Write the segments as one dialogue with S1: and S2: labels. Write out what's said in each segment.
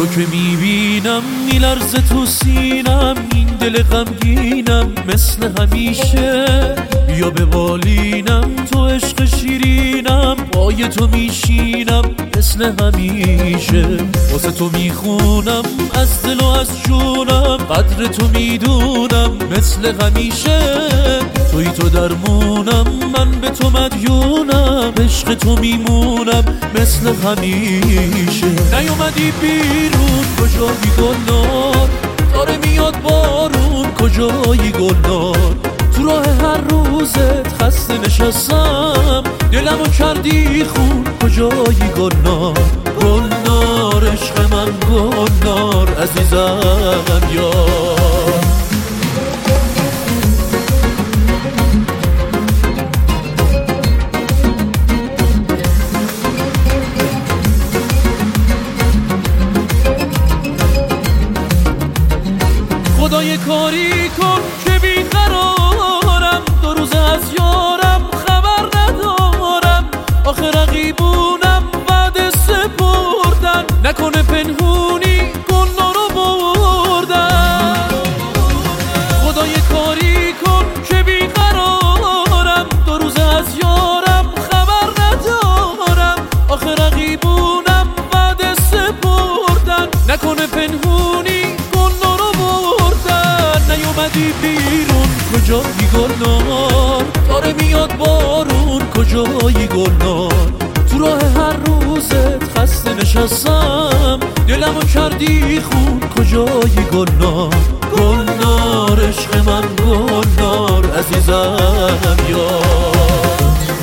S1: رو که میبینم میلرزه تو سینم، این دل غمگینم مثل همیشه. بیا به بالینم تو عشق شیرینم، پای تو میشینم مثل همیشه. واسه تو میخونم از دل و از جونم، قدر تو میدونم مثل همیشه. توی تو درمونم، من به تو مدیونم، عشق تو میمونم مثل همیشه. نیومدی بیرون کجایی گلنار، داره میاد بارون کجایی گلنار. تو راه هر روزت خسته نشستم، دلمو کردی خون کجایی گلنار. گلنار عشق من گلنار عزیزم یار. خدای کاری کن که بیقرارم، دو روز از یارم خبر ندارم. آخه رقیبونم وعده سپردن، نکنه پنهونی گلنار رو بردن. خدای کاری کن که بیقرارم، دو روز از یارم خبر ندارم. آخه رقیبونم وعده سپردن، نکنه پنهونی نیومدی بیرون کجایی گلنار. داره میاد بارون کجایی گلنار. تو راه هر روزت خسته نشستم، دلمو کردی خون کجایی گلنار. گلنار عشق من گلنار عزیزم یار.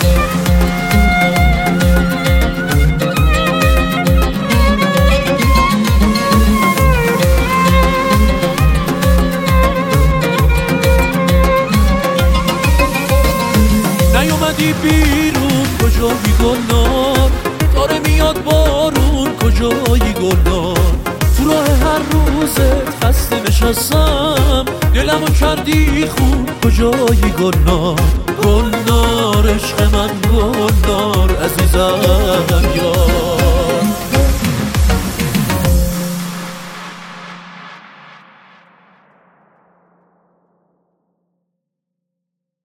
S1: نیومدی بیرون کجایی گلنار، داره میاد بارون کجایی گلنار. تو راه هر روزت خسته نشستم، دلمو کردی خون کجایی گلنار. گلنار عشق من گلنار عزیزم یار.